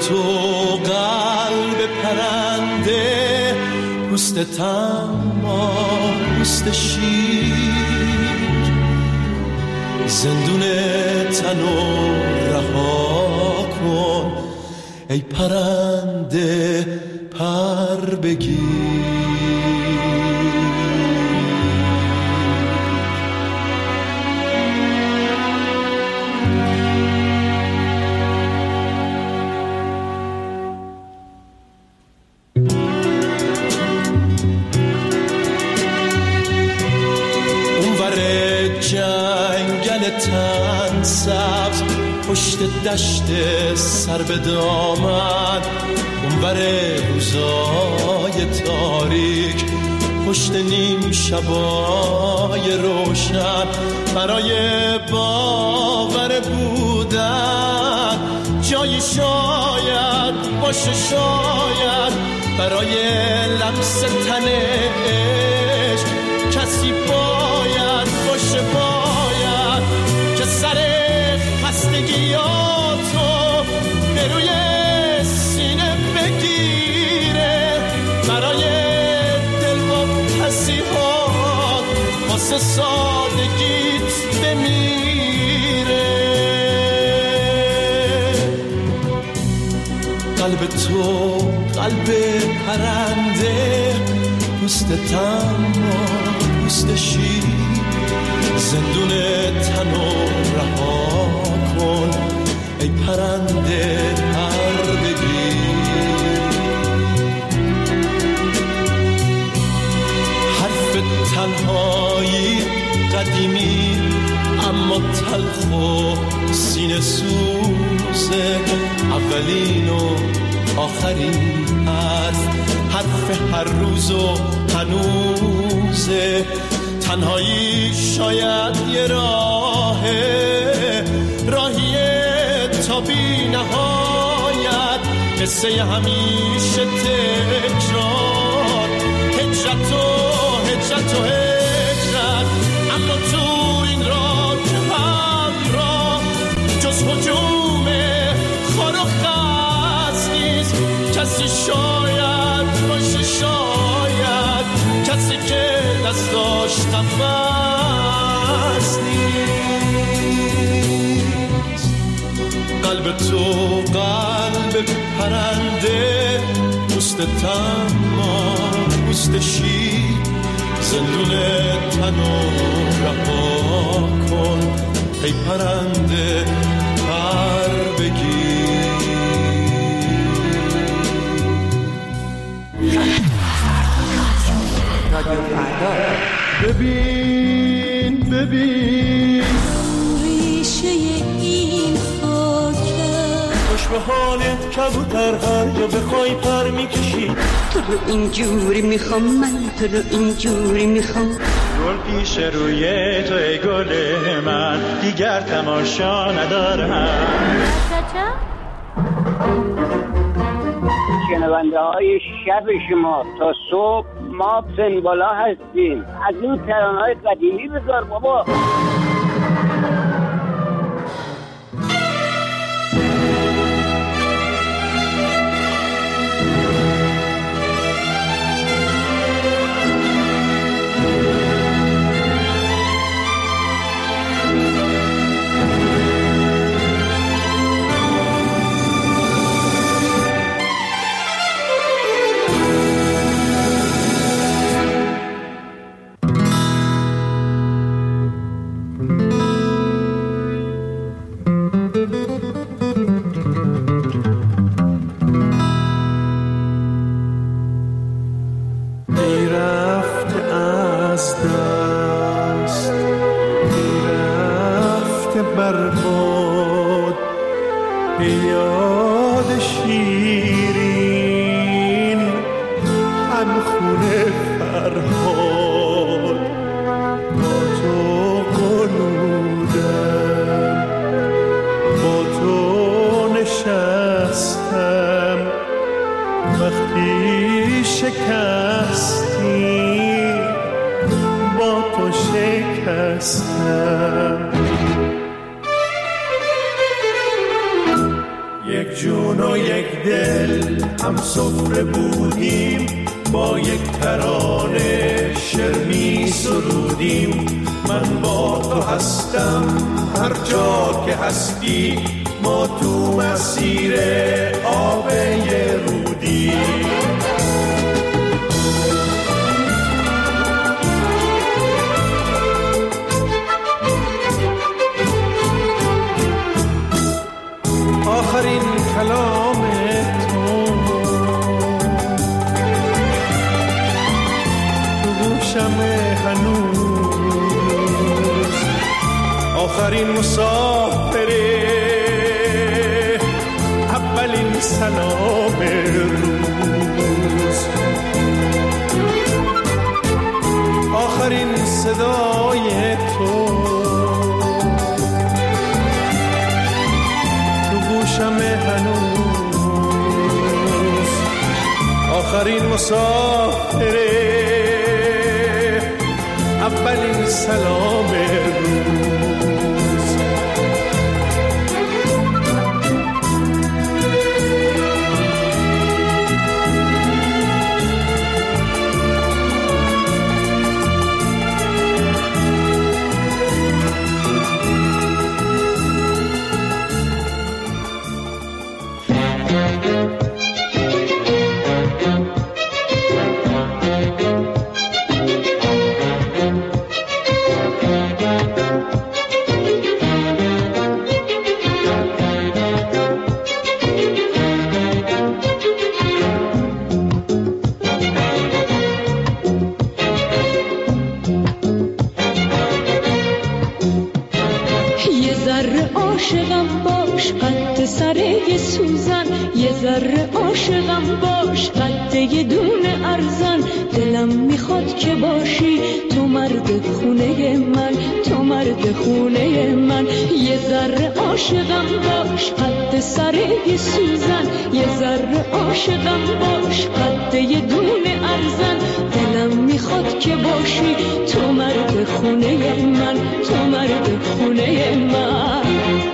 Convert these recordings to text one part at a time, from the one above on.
تو قلب پرنده، پوست تما پوست شیر، زندون تنو رها کن ای پرنده پر بگیر. تن سبز پشت دشت سر به دامن، اونور روزای تاریک پشت نیم شبای روشن، برای باور بودن جایی شاید باشه، شاید برای لمس تن عشق کسی باید باشه، باید که سر خستگیاتو به روی سینه بگیره، برای دلواپسی‌هات واسه سادگیت بمیره. قلب تو قلب پرنده، پوست تما پوست شیر، زندون تنو رها کن ای پرنده پر بگیر. حرف تنهایی قدیمی اما تلخ و سینه سوزه، اولین و آخرین حرف هر روز و هنوزه. تنهایی شاید یه راهیه تا بی نهایت، قصه همیشه تکرار، هجرت و هجرت، اما تو این راه همراه جز هجوم خار و خس نیست کسی، شاید باشه، شاید کسی که دستاش قفس نیست. قلب تو قلب پرنده، پوست تما پوست شیر، زندون تنو رها کن ای پرنده پر بگیر. ببین ریشه این خاکه، خوش به حالت کبوتر، هر جا بخوای پر میکشی. تو رو اینجوری میخوام، من تو رو اینجوری میخوام. گل پیش روی تو ای گل من، دیگر تماشا ندارم. شنونده های شب شما تا صبح ما سنبالا هستیم. از این ترانه‌های قدیمی بذار بابا. جون و یک دل هم سفره بودیم، با یک ترانه شعر می سرودیم. من با تو هستم هر جا که هستی، ما تو مسیر آب رودی. آخرین کلام تو گوشم هنوز، آخرین مسافره، اولین سلام روز، آخرین صدای تو گوشم هنوز، آخرین مسافره، اولین سلام روز. عاشقم باش قد سره سوزن، یه ذره عاشقم باش قد یه دونه ارزن. دلم میخواد که باشی تو مرد خونه من، تو مرد خونه من. یه ذره عاشقم باش قد سره سوزن، یه ذره عاشقم باش قد یه دونه ارزن. دلم میخواد که باشی تو مرد خونه من، تو مرد خونه من.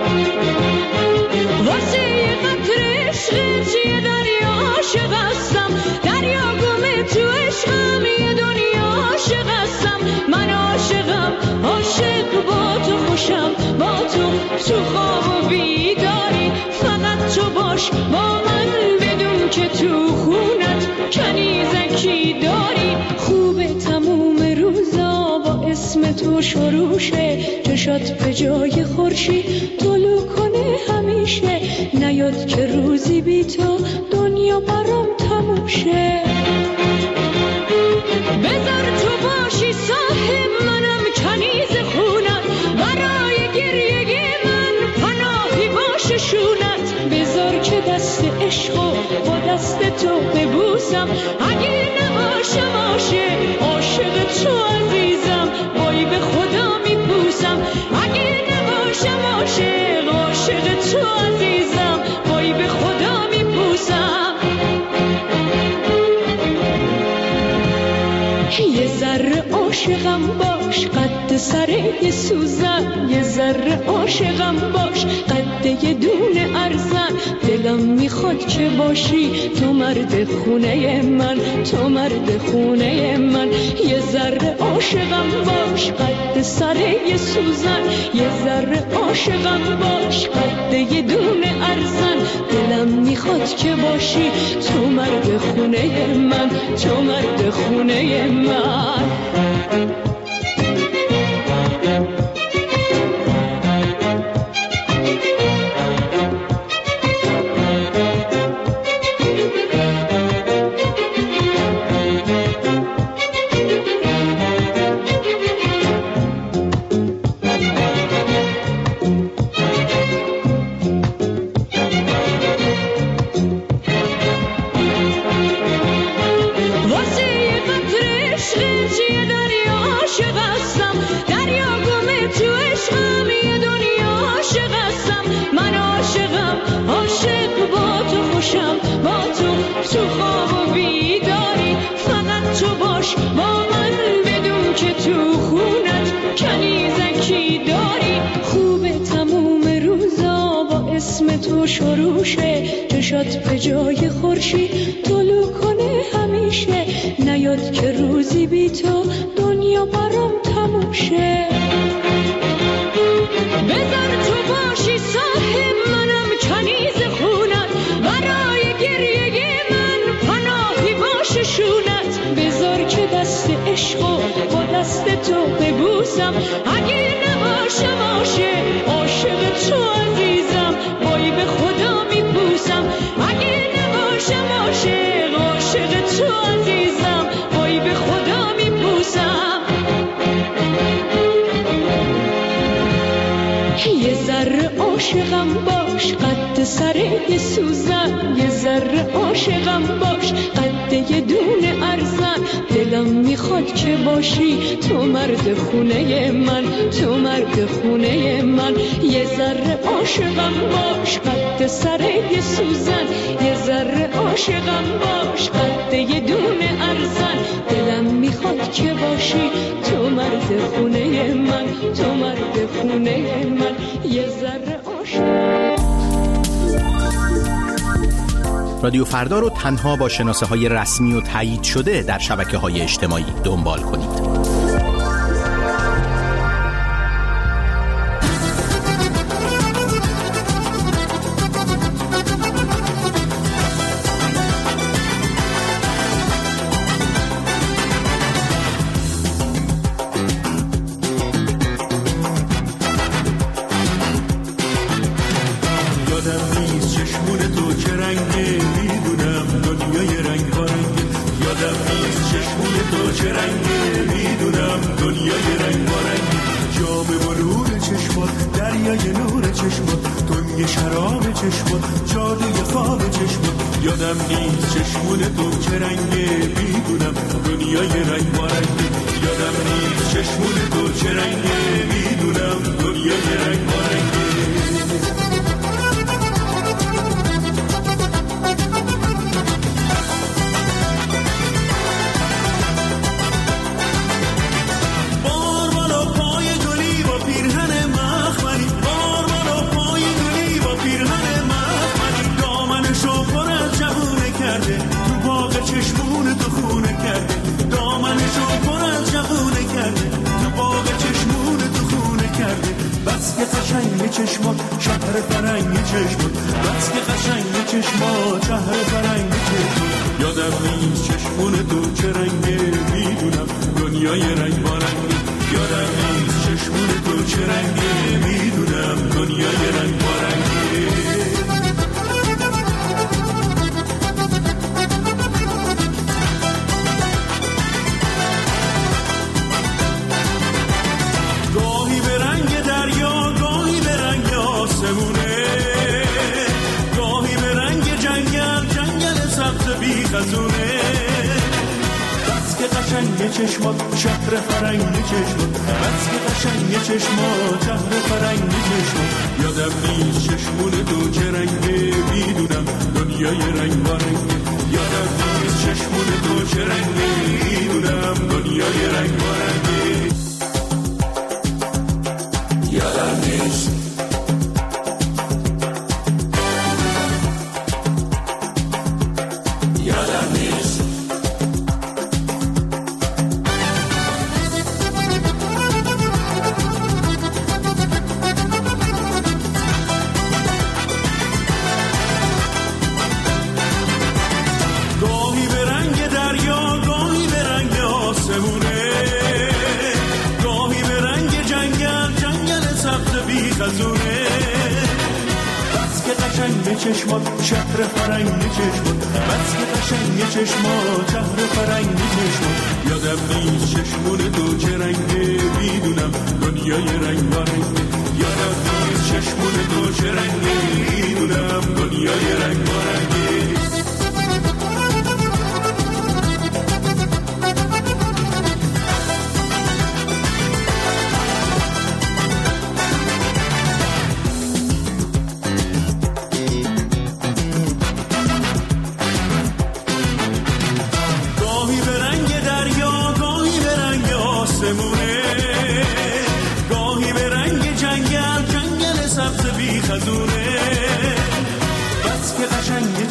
واسه یه قطره عشقت یه دریا عاشق هستم، دریا گمه تو عشقم، یه دنیا عاشق هستم. من عاشقم، عاشق با تو خوشم، با تو خواب و بیداری. فقط تو باش با من، بدون که تو خونت کنیزکی داری. خوبه تموم روزا با اسم تو شروشه، چشات به جای خورشید طلوع کنه همیشه. نیاد که روزی بی تو دنیا برام تموم شه. بذار تو باشی صاحب منم، کنیز خونت، برای گریه من پناهی باشه شونت. بذار که دست عشقو با دست تو ببوسم، اگه نباشم عاشق تو عزیزم، وای به خدا میپوسم. اگه نباشم عاشق تو عزیزم، وای به خدا میپوسم. یه ذره عاشقم باش قد سره سوزن، یه ذره عاشقم باش قد یه دونه ارزن. دلم میخواد که باشی تو مرد خونه من، تو مرد خونه من. یه ذره عاشقم باش قد سره سوزن، یه ذره عاشقم باش قد یه دونه ارزن. دلم میخواد که باشی تو مرد خونه من، تو مرد خونه من. به جای خورشید طلوع کنه همیشه، نیاد که روزی بی تو دنیا برام تموم شه. بذار تو باشی صاحب منم کنیز خونت، برای گریه من پناهی باشه شونت. بذار که دست عشقو با دست تو ببوسم، اگه نباشه باشه عاشق تو عزیزم، وای به خدا میپوسم. اگه نباشه باشه عاشق تو عزیزم، وای به خدا میپوسم. یه ذره عاشقم باش قد سر یه سوزن، یه ذره عاشقم باش قد یه دونه ارزن. دلم میخواد که باشی تو مرد خونه من، تو مرد خونه من. یه ذره عاشقم باش قد سر یه سوزن، یه ذره عاشقم باش قد یه دونه ارزن. دلم میخواد که باشی تو مرد خونه من، تو مرد خونه من. یه ذره عاشق. رادیو فردا رو تنها با شناسه‌های رسمی و تایید شده در شبکه‌های اجتماعی دنبال کنید.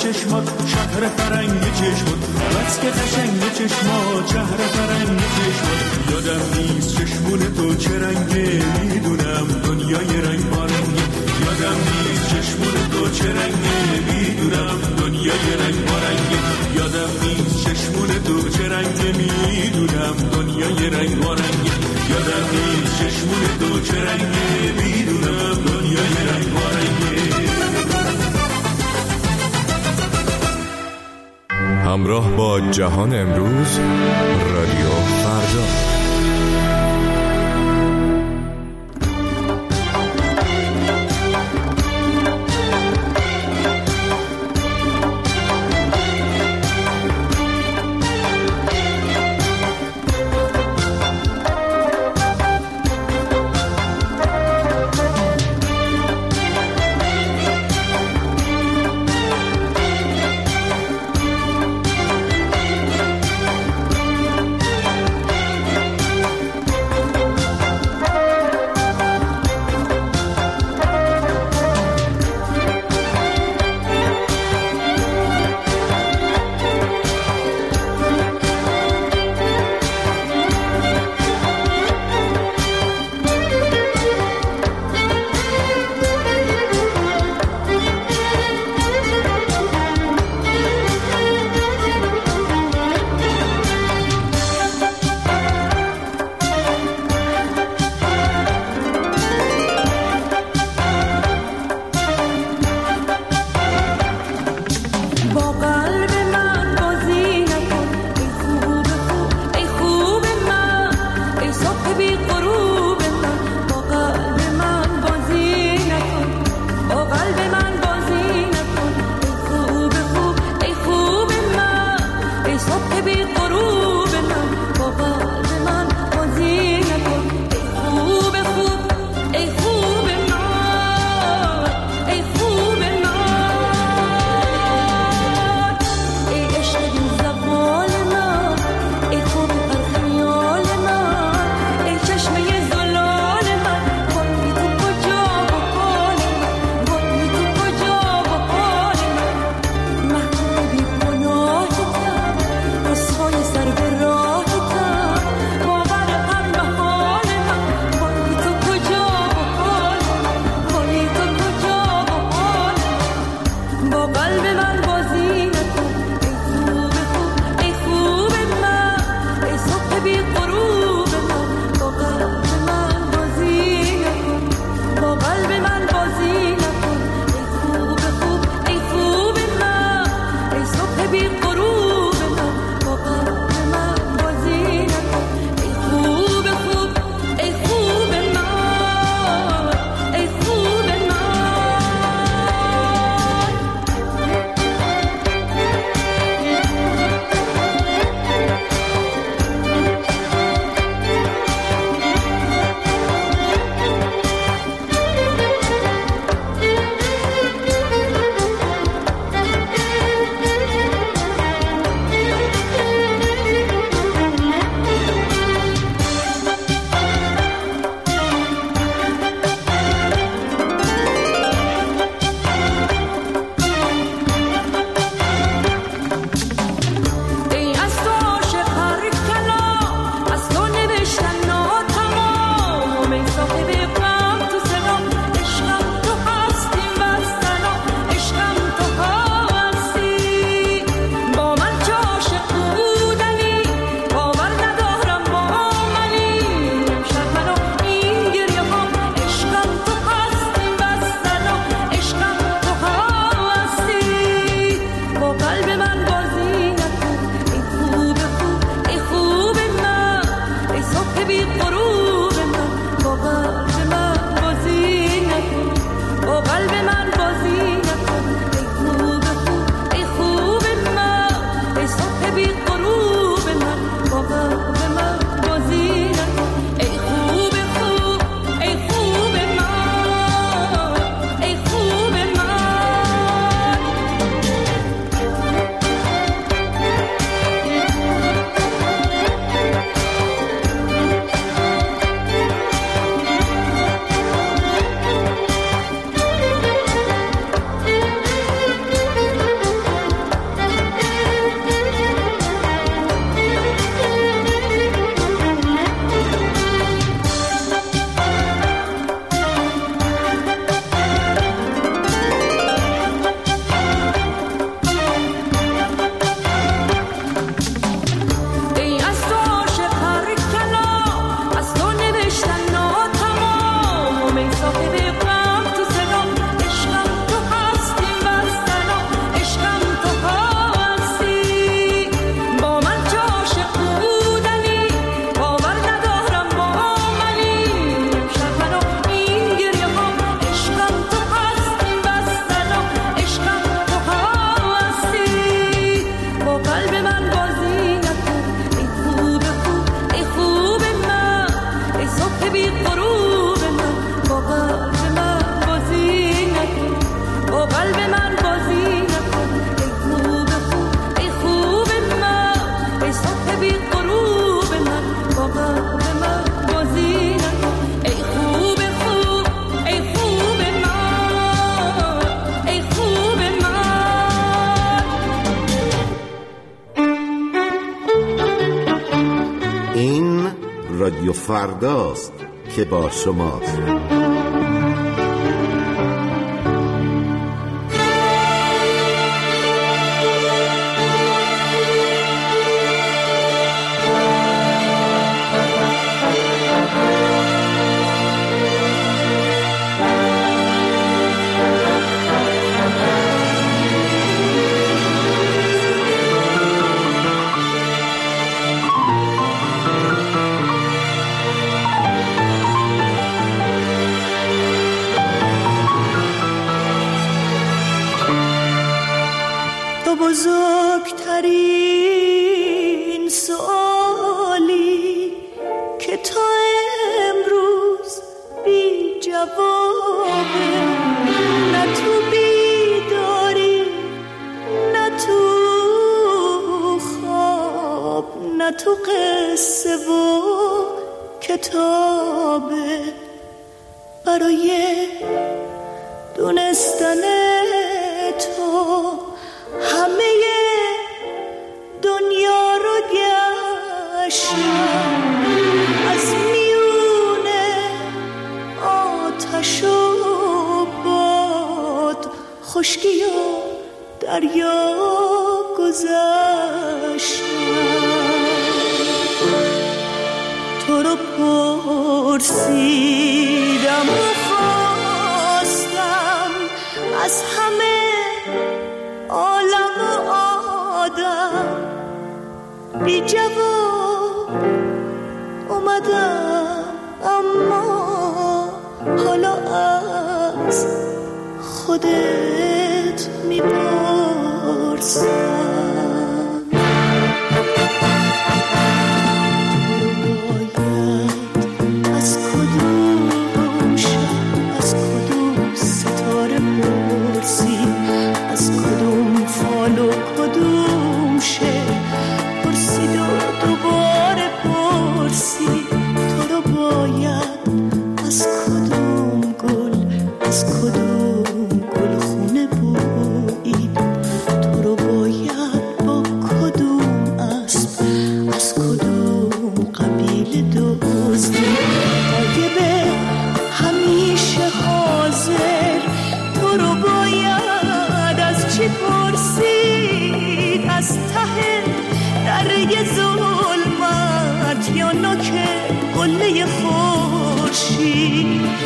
چشمات شهر فرنگ چشمات بس که قشنگ چشمات شهر فرنگ چشمات یادم نیست چشمون تو چه رنگه میدونم دنیای رنگ بارنگه یادم نیست چشمون تو چه رنگه میدونم دنیای رنگ بارنگه یادم نیست چشمون تو چه رنگه میدونم دنیای رنگ بارنگه یادم نیست چشمون تو چه رنگه میدونم دنیای رنگ بارنگه همراه با جهان امروز رادیو فردا. فرداست که با شماست. بزرگترین سوالی که تا امروز بی جوابه، نه تو بیداری نه تو خواب نه تو قصه و کتابه. برای دونستن تو همه دنیا رو گشتم، از میونه آتش و باد، خشکی و دریا گذشتم. تو رو پرسیدم و خواستم از همه عالم و آدم، بی جواب اومدم، اما حالا از خودت میپرسم. باید از کدوم شب، از کدوم ستاره پرسی، از کدوم فال و کدوم شعر پرسید و دوباره پرسی. تو رو باید از کدوم گل، از کدوم گل خونه بویید. تو رو باید با کدوم اسب، از کدوم قبیله دزدید. غایبه همیشه حاضر، تو رو باید از چی پرسید؟ از ته دره ظلمت یا نوک قله خورشید؟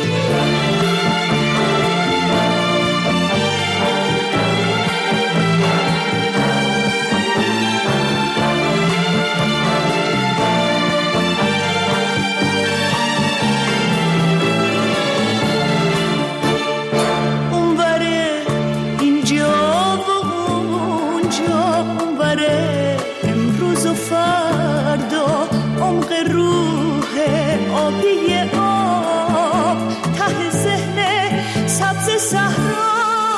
آبی آب ته ذهن سبز صحرا،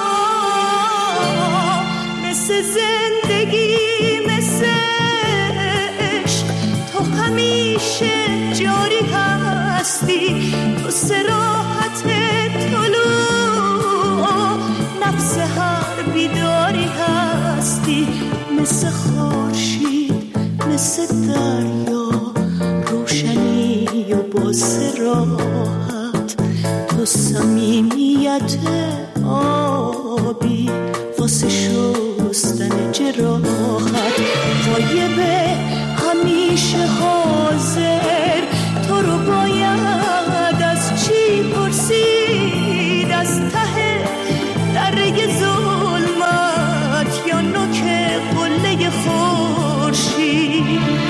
مثل زندگی مثل عشق تو همیشه جاری هستی. تو صراحت طلوع نفس هر بیداری هستی، مثل خورشید مثل دریا روشنی و با صراحت. تو صمیمیت آبی واسه شستن جراحت. غایبه همیشه حاضر، تو رو باید از چی پرسید؟ از ته دره ظلمت یا نوک قله خورشید؟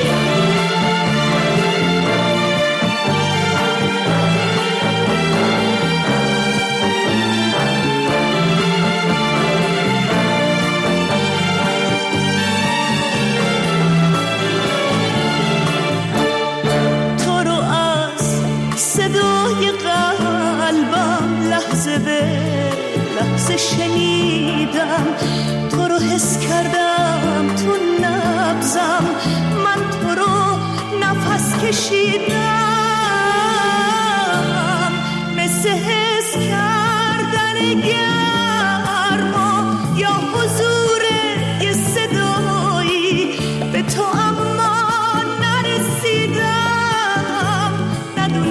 شنیدم، تو رو حس کردم تو نبضم، من تو رو نفس کشیدم، مثل حس کردن گرما یا حضور یه صدایی به تو اما نرسیدم.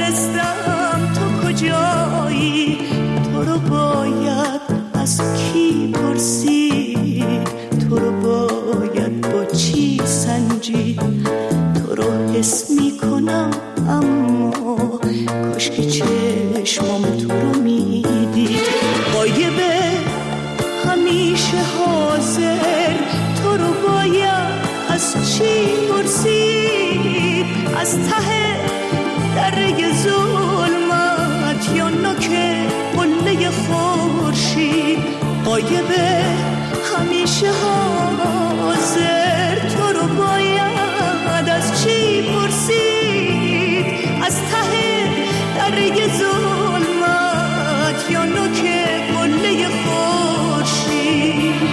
دانستم تو کجایی، تو رو باید از کی پرسید، تو رو باید با چی سنجید. تو رو حس میکنم اما کاش که چشمم تو رو میدید. غایبه همیشه حاضر، تو رو باید از چی پرسید، از ته دره ظلمت یا نوک قله خورشید. غایبه همیشه حاضر، تو رو باید از چی پرسید، از ته دره ظلمت یا نوک قله خورشید.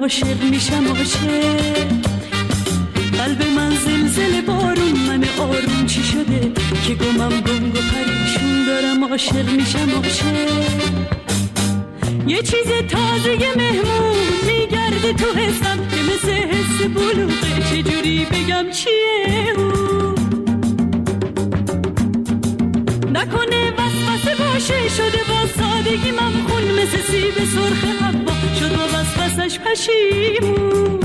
عاشق میشم عاشق. قلب من زلزله بارون، من آروم چی شده که گمم گنگ و پریشون دارم عاشق میشم عاشق. یه چیز تازه مهمون میگرده تو حسم که مثل حس بلوغه، چجوری بگم چیه اون؟ نکنه وسوسه باشه شده با سادگی ممخون، مثل سیب سرخ حبا شد با وسوسش پشیمون.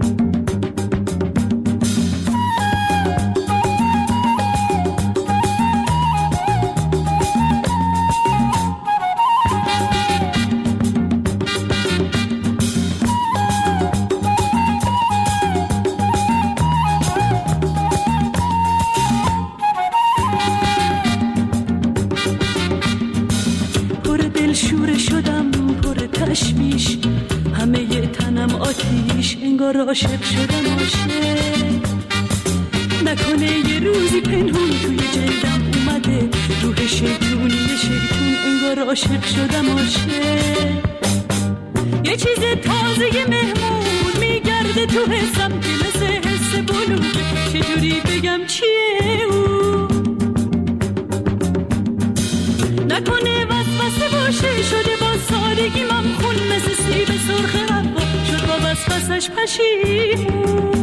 انگار عاشق شدم عاشق. نکنه یه روزی پنهون توی جلدم اومده روح شیطونی شیطون، انگار عاشق شدم عاشق. یه چیز تازه مهمون میگرده تو حسم که مثل حس بلوغه، چجوری بگم چیه اون؟ نکنه وسوسه باشه شده با سادگی ممخون، مثل سیب سرخ حبا شد با وسوسش پشیمون.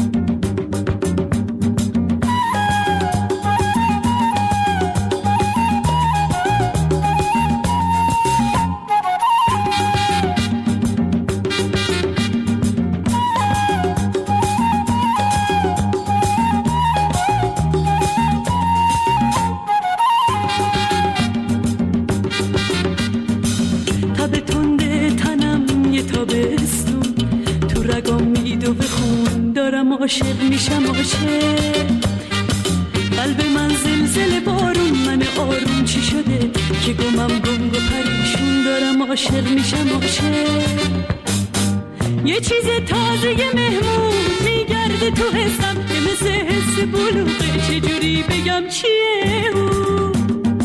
عاشق میشم عاشق. قلب من زلزله بارون، من آروم چی شده که گمم گنگ و پریشون دارم عاشق میشم عاشق. یه چیز تازه مهمون میگرده تو حسم که مثل حس بلوغه، چجوری بگم چیه اون؟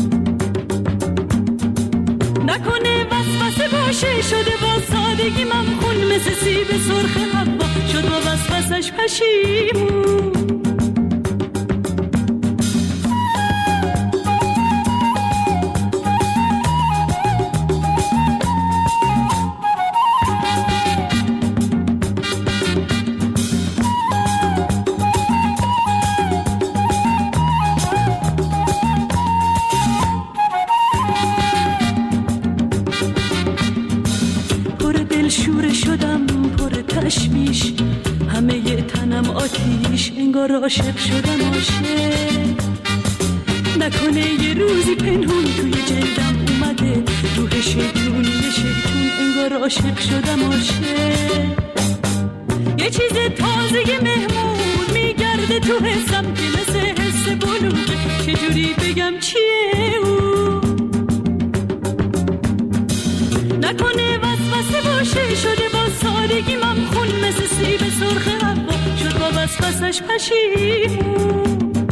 نکنه وسوسه باشه شده با سادگی ممخون، مثل سیب سرخ حبا شد با وسوسش پشیمون. انگار عاشق شدم عاشق. نکنه یه روزی پنهون توی جلدم اومده روح شیطونی شیطون، انگار عاشق شدم عاشق. یه چیز تازه مهمون میگرده تو حسم که مثل حس بلوغه، چجوری بگم چیه اون؟ نکنه وسوسه باشه شده با سادگی ممخون، مثل سیب سرخ حبا شد با وسوسش پشیمون.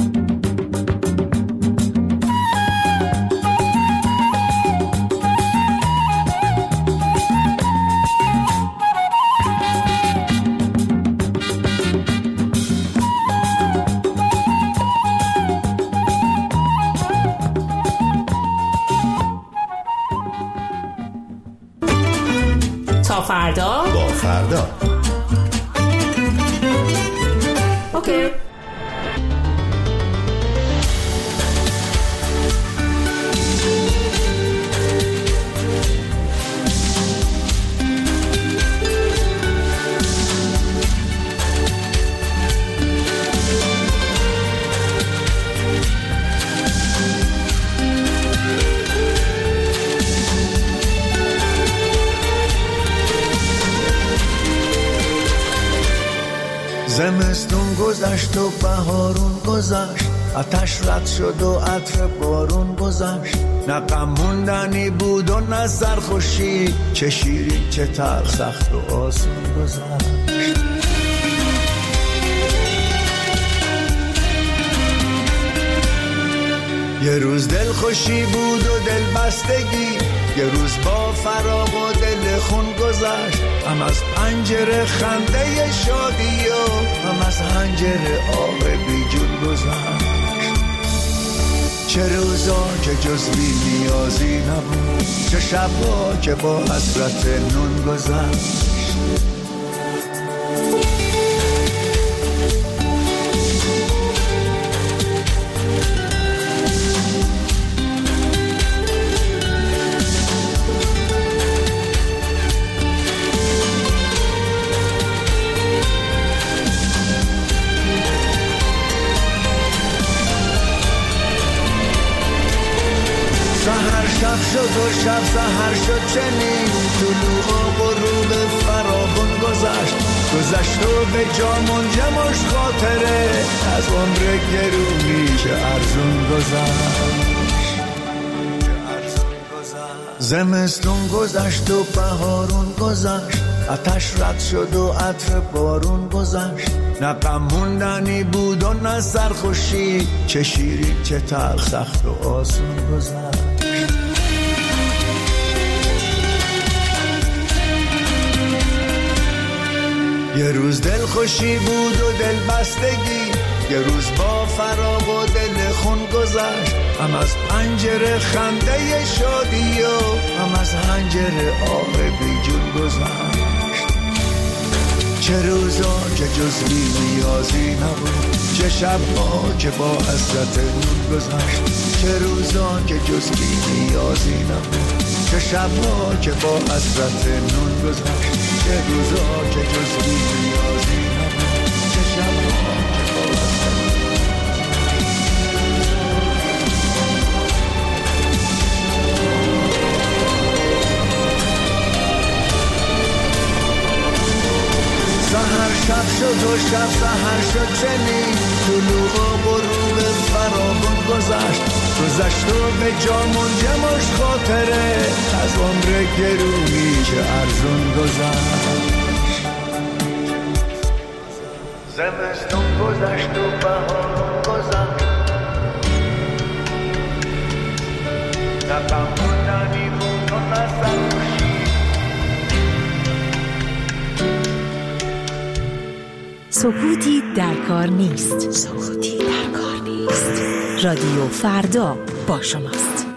تا فردا با فردا. اوکی. زمستون گذشت و بهارون گذشت، آتش رد شد و عطر بارون گذشت. نه غم موندنی بود و نه سرخوشی، چه شیرین چه تلخ، سخت و آسون گذشت. یه روز دل خوشی بود و دل بستگی، یه روز با فراق و دل خون گذشت. هم از پنجره خنده شادی و هم از حنجره آب بی جون گذشت. چه روزا که جز بی نیازی نبود، چه شبا که با حسرت نون گذشت. شب شد و شب سحر شد چنین، طلوع و غروب فراغون گذشت و به جا منجمش خاطره از عمر گرونی که ارزون گذشت. زمستون گذشت و بهارون گذشت، آتش رد شد و عطر بارون گذشت. نه غم موندنی بود و نه سرخوشی، چه شیرین چه تلخ، سخت و آسون گذشت. یه روز دل خوشی بود و دل بستگی، یه روز با فراق و دل خون گذشت. هم از پنجره خنده شادی و هم از حنجره آب بی جون گذشت. چه روزا که جز بی نیازی نبود، چه شبا که با حسرت نون گذشت. چه روزا که جز بی نیازی نبود، چه شبا که با حسرت نون گذشت. چه روزا که جز بی نیازی نبود، چه شبا که با حسرت سحر شب شد و شب سحر شد چنین، طلوع و غروب فراغون گذشت و به جا منجمش خاطره از عمر گرونی که ارزون گذشت. زمستون گذشت و بهارون گذشت، نه غم موندنی بود و نه سرخوشی. سکوتی در کار نیست. سکوتی در کار نیست. رادیو فردا با شماست.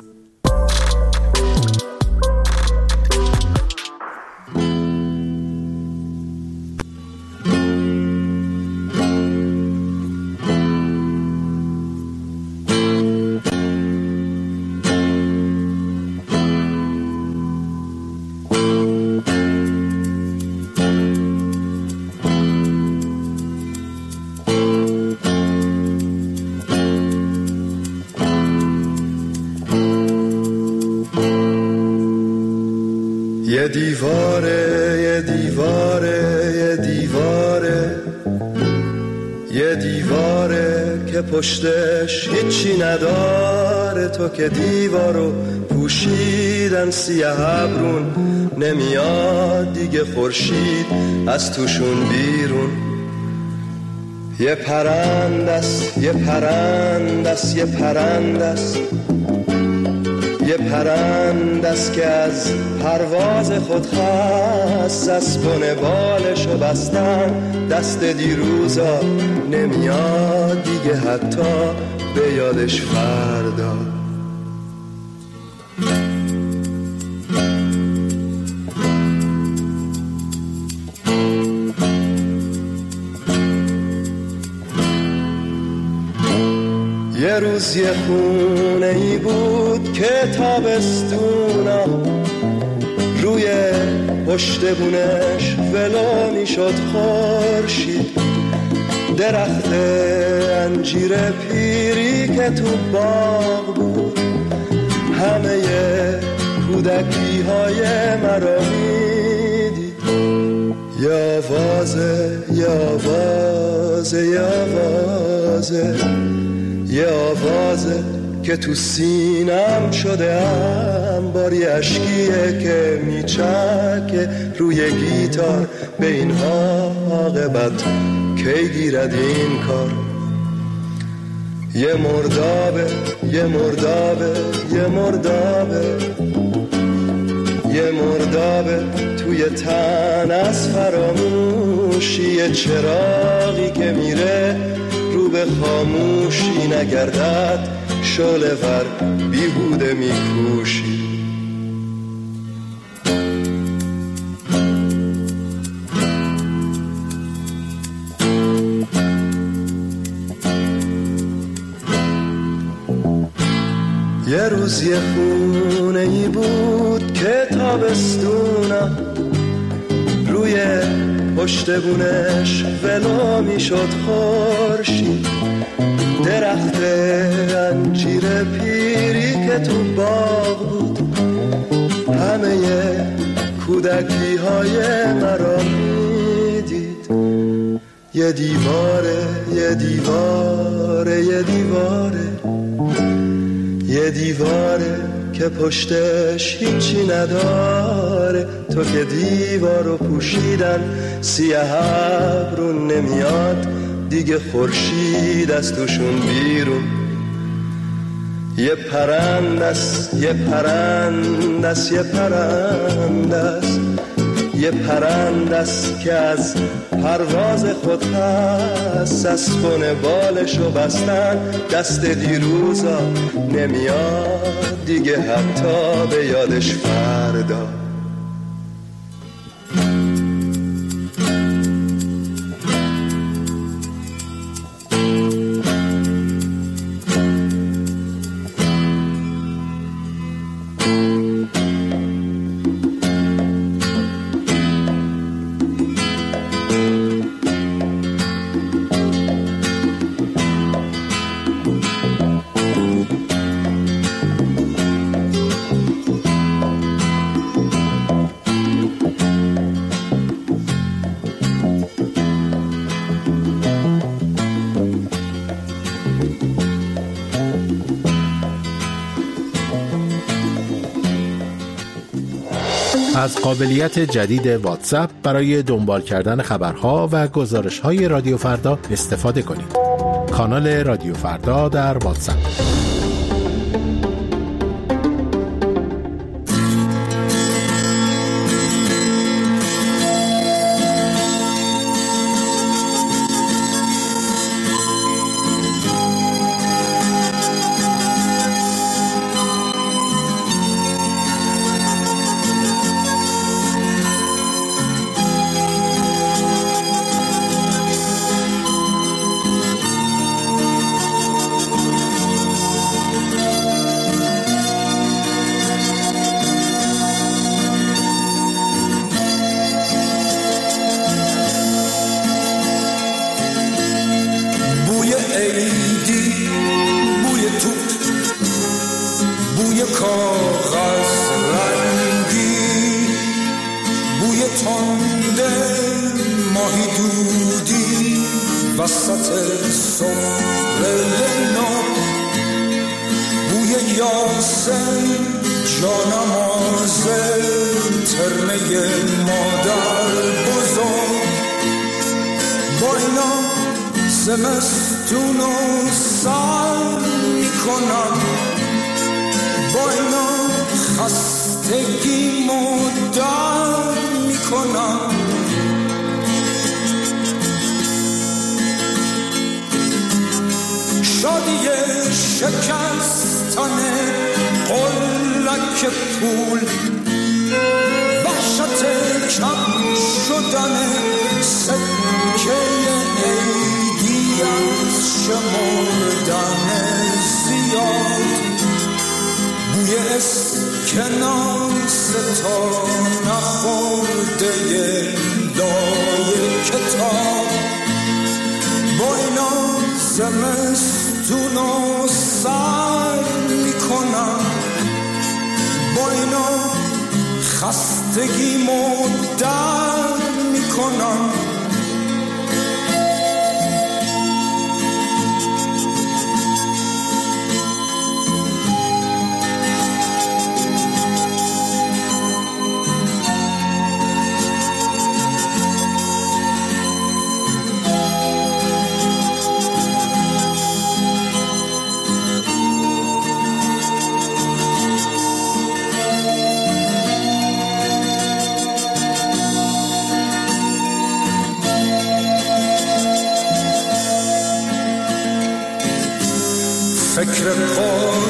یه دیواره که پشتش هیچی نداره، تو که دیوارو پوشیدن سیاه ابرون، نمیاد دیگه خورشید از توشون بیرون. یه پرندست یه پرندست یه پرندست یه پرندست که از پرواز خود خست، از بن بالشو بستن دست دیروزا، نمیاد دیگه حتی به یادش فردا. یه روز یه خونه ای بود که تابستونا روی پشت بونش ولو میشد خورشید، درخت انجیر پیری که تو باغ بود همه کودکی های مرا میدید. یه آوازه یه آوازه یه آوازه یه آوازه که تو سینم شده انباری، اشکیه که میچکه روی گیتار، به این عاقبت کی گیرد این کار. یه مردابه یه یه مردابه یه مردابه یه مردابه توی تن از فراموشی، یه چراغی که میره رو به خاموشی، نگردد شعله ور بیهوده میکوشی. یه روز یه خونه ای بود که تابستونم روی پشت بونش ولو میشد خورشید، درخت انجیر پیری که تو باغ بود همه کودکی های مرا میدید. یه دیواره یه دیواره یه دیواره یه دیواره که پشتش هیچی نداره، تو که دیوارو پوشیدن سیاه ابرون نمیاد دیگه خورشید از توشون بیرون. یه پرندست یه پرندست یه پرندست یه پرندست که از پرواز خود هست، اسبون بالشو بستن دست دیروزا نمیاد دیگه حتی به یادش فردا. از قابلیت جدید واتساپ برای دنبال کردن خبرها و گزارش‌های رادیو فردا استفاده کنید. کانال رادیو فردا در واتساپ.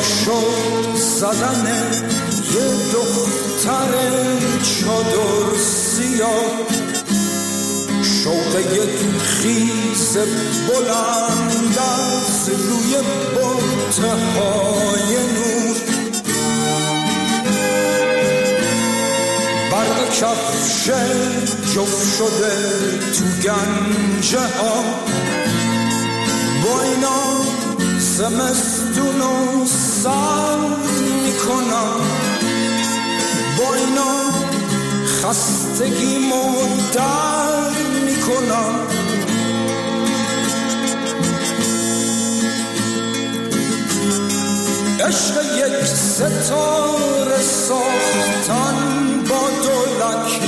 شد زدن یه دختر چادر سیاه، شوق یک خیز بلند از روی بطهای نور، برق کفش جفت شده تو گنجه ها، با اینا زمستونو سر میکنم، با اینا خستگیمو در میکنم. عشق یک ستاره ساختن با دولک،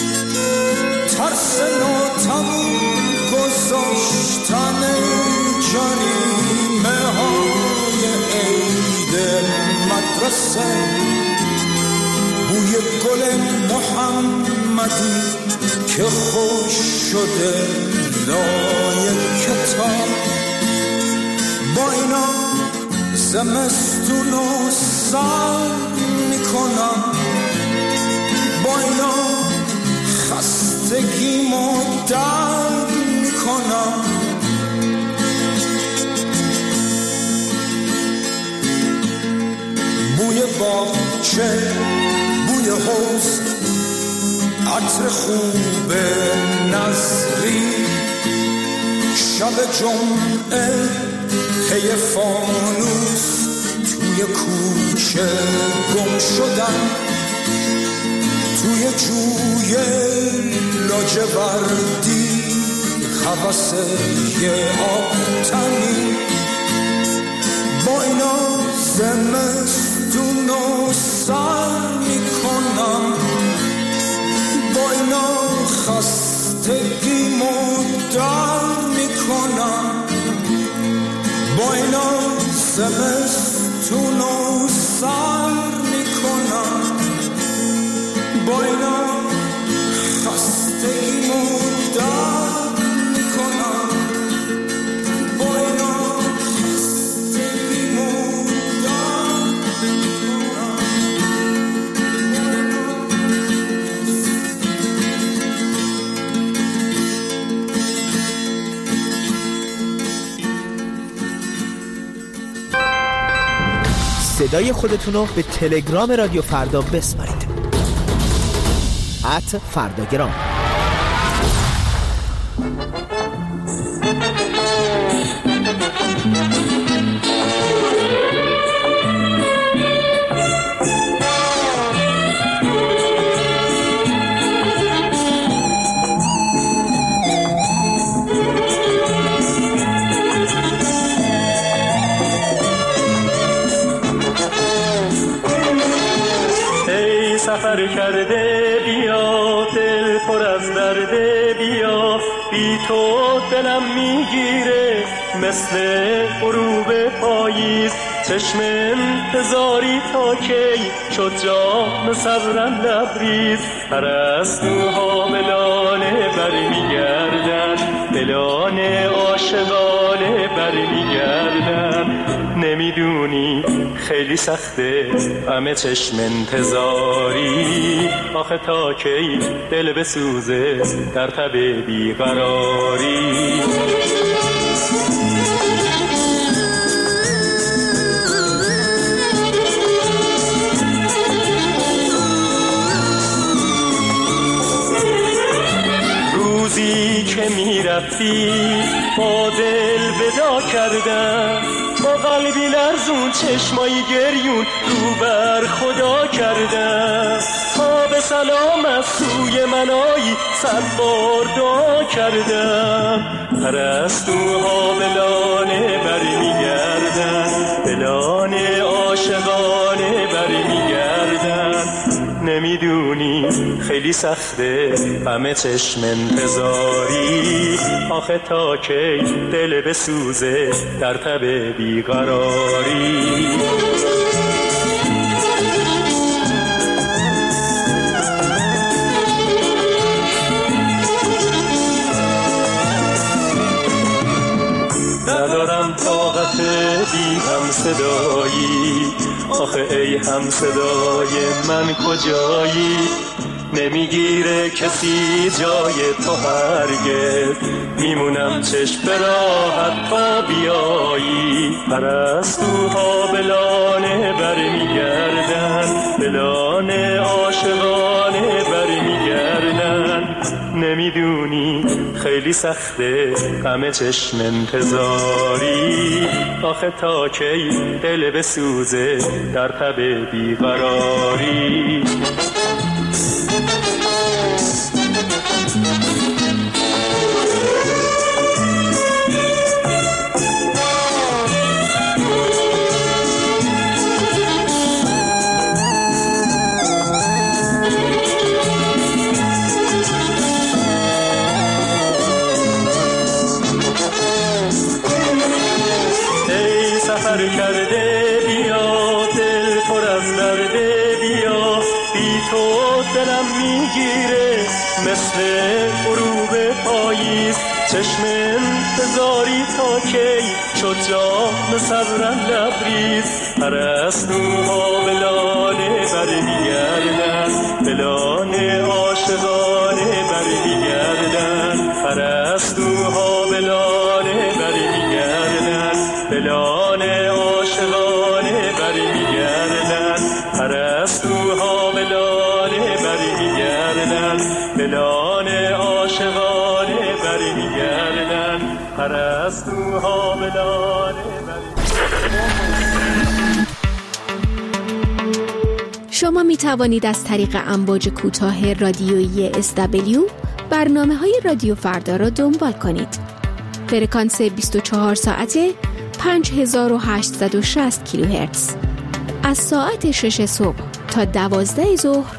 ترس ناتموم گذاشتن جریمه های عید مدرسه، بوی گل محمدی که خوش شده لای کتاب، با اینا زمستونو سر میکنم، با اینا خستگیمو در میکنم. بوی باغچه، بوی حوض، عطر خوب نظری، شب جمعه پی فانوس توی کوچه گم شدن، توی جوی لاجوردی هوس یه آبتنی، با اینا زمستونو سر میکنم، با اینا خستگیمو در میکنم، با اینا زمستونو سر میکنم، با اینا خستگیمو در میکنم، با اینا خستگیمو در میکنم. صدای خودتونو به تلگرام رادیو فردا بسپارید. @فرداگرام. سفر کرده بیا، دل پر از درده بیا، بی تو دلم میگیره مثل غروب پاییز، چشم انتظاری تا کی شد جام صبرم لبریز، پرستوها ملانه برمیگردن، ملانه عاشقانه برمیگردن، نمیدونی خیلی سخته همه چشم انتظاری، آخه تا کی دل بسوزه در تب بیقراری. روزی که میرفتی با دل ودا کردم، با قلبی لرزون چشمایی گریون رو بر خدا کردم، تا به سلام از سوی منایی 100 بار دعا کردم، پرستوها بلانه برمیگردن، بلانه عاشقانه برمیگردن، نمیدونی خیلی سخته همه چشم انتظاری، آخه تا کی دل بسوزه در تب بیقراری. ندارم طاقت بی هم صدایی، آخه ای هم صدای من کجایی؟ نمیگیره کسی جای تو هرگز، میمونم چشم به راحت تا بیایی. پرستوها به لانه برمیگردن، به لانه عاشقانه برمیگردن. نمیدونی خیلی سخته غم چشم انتظاری، آخه تا کی دل بسوزه در تب بیقراری. سفر کرده بیا، دل پر از درده بیا، بی تو دلم میگیره مثل غروب پاییز. چشم انتظاری تا کی شد جام صبرم لبریز. پرستوها به لانه برمیگردن، به لانه عاشقانه برمیگردن. پرستوها به لانه برمیگردن، به لانه عاشقانه برمیگردن. پرستوها به لانه برمیگردن، به لانه عاشقانه برمیگردن. پرستوها به لانه برمیگردن. شما می توانید از طریق امواج کوتاه رادیویی SW برنامه‌های رادیو فردا را دنبال کنید. فرکانس 24 ساعته 5860 کیلوهرتز. از ساعت 6 صبح تا 12 ظهر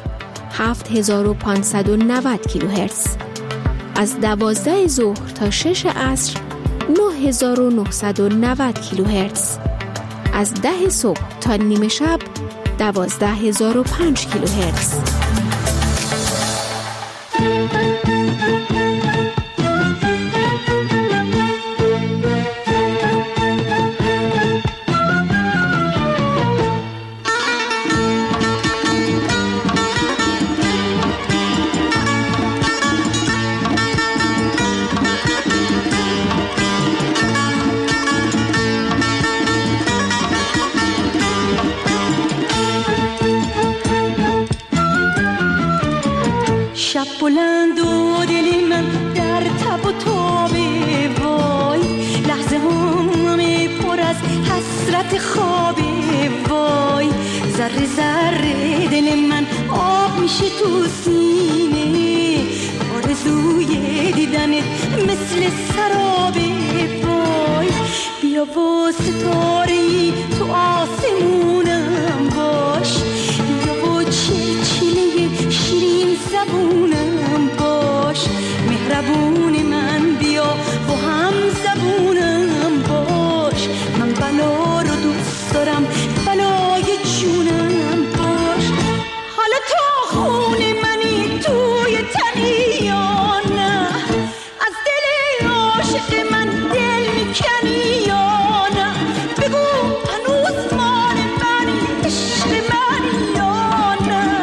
7590 کیلوهرتز. از 12 ظهر تا 6 عصر 9990 کیلوهرتز. از 10 صبح تا نیمه شب 12005 کیلوهرتز. شب بلند و دل من در تب و تابه، وای لحظه همه پر از حسرت خوابه، وای ذره ذره دل من آب میشه تو سینه، آرزوی دیدنت مثل سرابه، وای بیا و ستاره‌ای تو آسمونم باش، بیا و چلچله شیرین زبونم باش، مهربون من بیا و هم زبونم باش، من بلا رو دوست دارم بلای جونم باش. حالا تا خون منی توی تنی یا نه، از دل عاشق من دل میکنی یا نه، بگو هنوز مال منی عشق منی یا نه.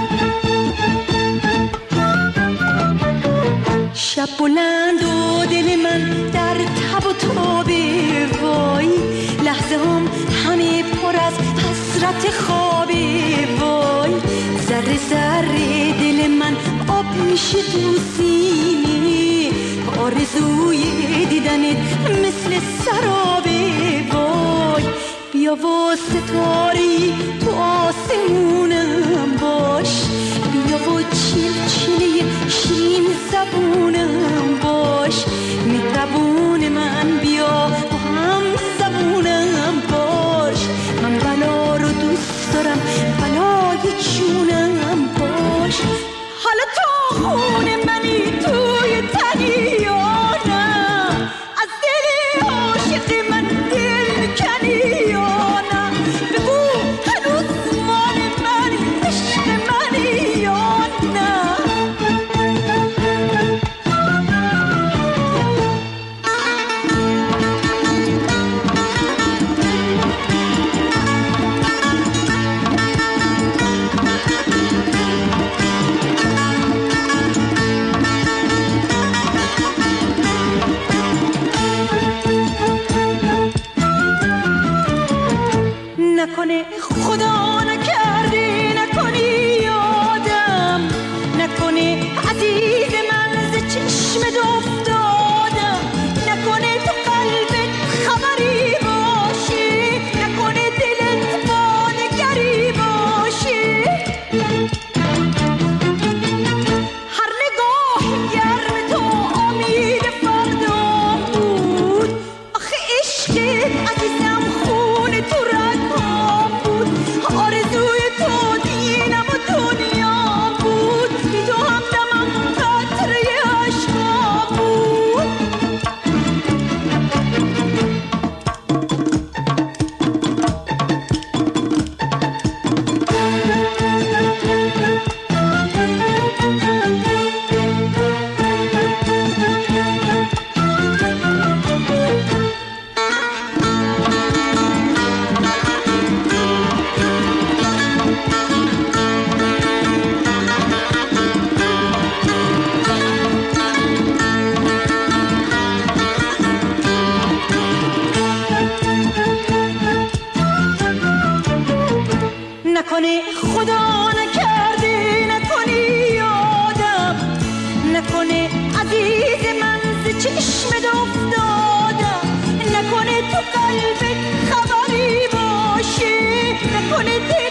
شب بلند و دل من در تب و تابه، وای لحظه هم همه پر از حسرت خوابه، وای ذره ذره دل من آب میشه تو سینه، آرزوی دیدنت مثل سرابه، وای بیا و ستاری تو آسمونم باش، بیا و چلچله شیرین زبونم باش، مهربون من بیا و هم زبونم باش، من بلا رو دوست دارم بلای جونم باش. حالا تا خون منی توی تنی یا نه، از دل عاشق من دل میکنی یا نه، بگو هنوز مال منی عشق منی یا نه. نکنه خدا نکرده نکنی یادم، نکنه عزیز من ز چشمت افتادم، نکنه تو قلبت خبری باشه، نکنه دلت وانگری باشه. هر نگاه گرم تو امید فردا بود، آخه عشقت عزیزم خون تو رگام بود، آرزوی تو دینم و دنیا بود، بی تو همدمم قطره عشقا بود. نکنه خدا نکرده نکنی یادم، نکنه عزیز من ز چشمت افتادم، نکنه تو قلبت خبری باشه، نکنه